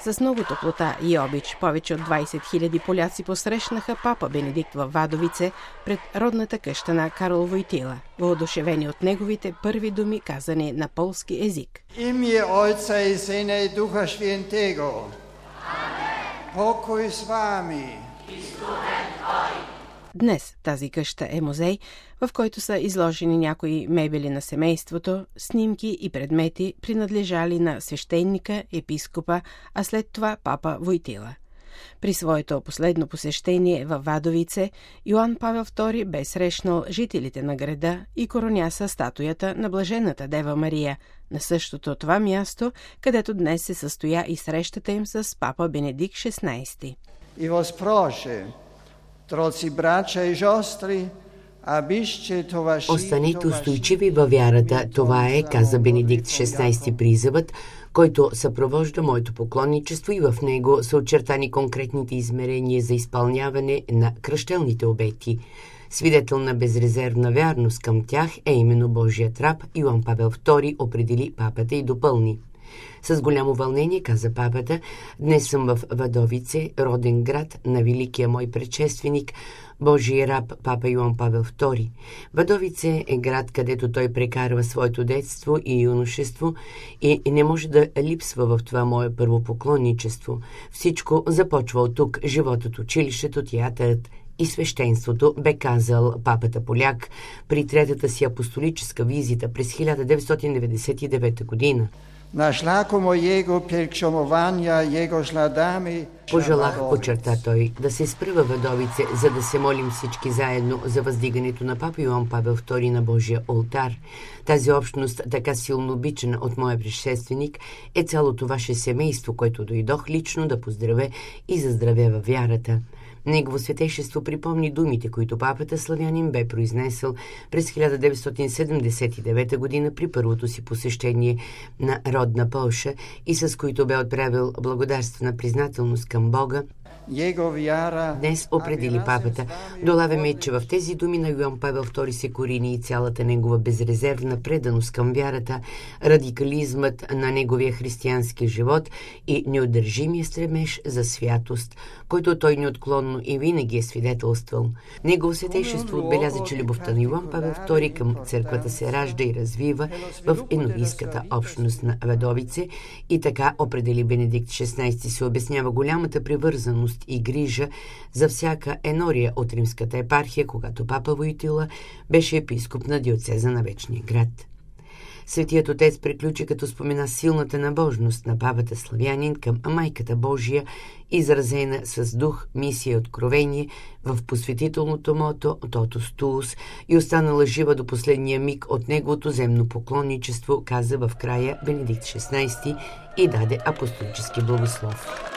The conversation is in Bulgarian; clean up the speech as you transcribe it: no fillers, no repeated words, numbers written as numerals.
С много топлота и обич повече от 20 000 поляци посрещнаха папа Бенедикт във Вадовице пред родната къща на Карол Войтила, въодушевени от неговите първи думи, казани на полски език. Imię Ojca i Syna i Ducha Świętego. Pokój z wami. Днес тази къща е музей, в който са изложени някои мебели на семейството, снимки и предмети, принадлежали на свещеника, епископа, а след това папа Войтила. При своето последно посещение във Вадовице, Йоан Павел II бе срещнал жителите на града и короняса статуята на Блажената Дева Мария на същото това място, където днес се състоя и срещата им с папа Бенедикт XVI. I was proszę, drodzy bracia i siostry, abyście towarzyszyli. Останете устойчиви във вярата, това е, каза Бенедикт XVI призъвът, който съпровожда моето поклонничество, и в него са очертани конкретните измерения за изпълняване на кръщелните обети. Свидетел на безрезервна вярност към тях е именно Божият раб. Йоан Павел II определи папата и допълни: с голямо вълнение, каза папата, днес съм в Вадовице, роден град на великия мой предшественик, Божия раб папа Йоан Павел II. Вадовице е град, където той прекарва своето детство и юношество, и не може да липсва в това мое първопоклонничество. Всичко започва от тук: животът, училището, театърът и свещенството, бе казал папата поляк при третата си апостолическа визита през 1999 година. Na szlaku mojego pielgrzymowania jego śladami. Пожелах, подчерта той, да се спра във Вадовице, за да се молим всички заедно за въздигането на папа Йоан Павел II на Божия олтар. Тази общност, така силно обичана от моя предшественик, е цялото ваше семейство, което дойдох лично да поздравя и заздравя във вярата. Негово светейшество припомни думите, които папата славянин бе произнесъл през 1979 година при първото си посещение на родна Полша и с които бе отправил благодарствена признателност към Бога. Днес, определи папата, долавяме, че в тези думи на Йоан Павел II се корени и цялата негова безрезервна преданост към вярата, радикализмът на неговия християнски живот и неудържимия стремеж за святост, който той неотклонно и винаги е свидетелствал. Негово светейшество отбеляза, че любовта на Йоан Павел II към църквата се ражда и развива в енорийската общност на Вадовице, и така, определи Бенедикт XVI, се обяснява голямата привързаност и грижа за всяка енория от римската епархия, когато папа Войтила беше епископ на диоцеза на Вечния град. Светият отец приключи, като спомена силната набожност на папата славянин към Майката Божия, изразена с дух, мисия и откровение в посветителното мото Totus Tuus, и останала жива до последния миг от неговото земно поклонничество, каза в края Бенедикт XVI и даде апостолически благослов.